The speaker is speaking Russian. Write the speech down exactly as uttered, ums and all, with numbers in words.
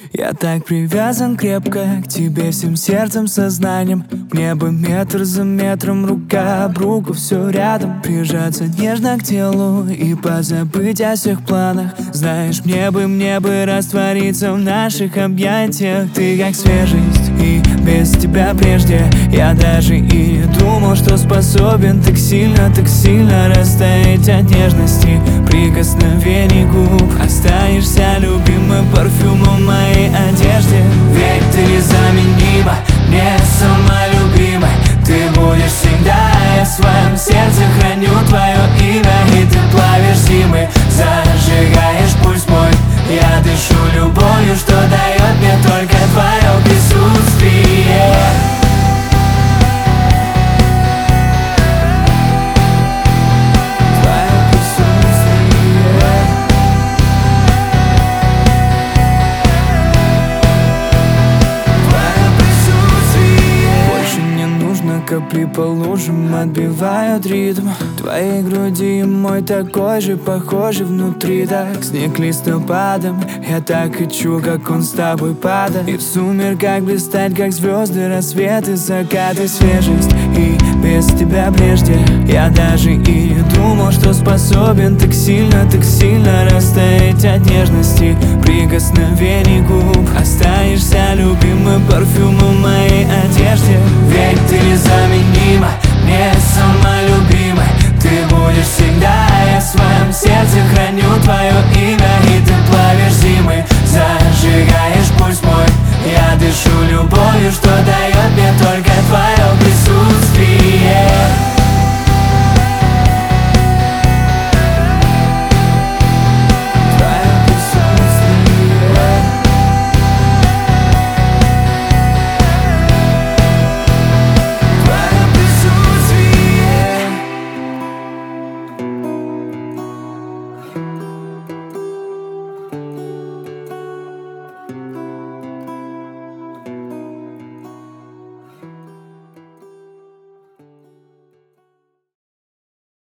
Я так привязан крепко к тебе всем сердцем, сознанием. Мне бы метр за метром, рука об руку, все рядом. Прижаться нежно к телу и позабыть о всех планах. Знаешь, мне бы, мне бы раствориться в наших объятиях. Ты как свежесть, и без тебя прежде я даже и не думал, что способен так сильно, так сильно растаять от нежности, прикосновений губ. Останешься любимым парфюмом моей одежде. Ведь ты незаменима, мне сама любимая. Ты будешь всегда, я в своем сердце храню твое имя. И ты плавишь зимы, зажигаешь пульс мой. Я дышу любовью, что дает мне только твое присутствие. Капли по лужам отбивают ритм твоей груди, мой такой же, похожий внутри. Так снег листопадом, я так хочу, как он с тобой падает. И в сумерках блистать, как звезды, рассветы, закаты, свежесть. И без тебя прежде я даже и не думал, что способен так сильно, так сильно растаять от нежности, прикосновений губ. Останешься любимым парфюмом моей одежде. Ведь ты незаменима, мне сама любимая. Ты будешь всегда, я в своем сердце храню твое имя. И ты плавишь зимы, зажигаешь пульс мой. Я дышу любовью, что дает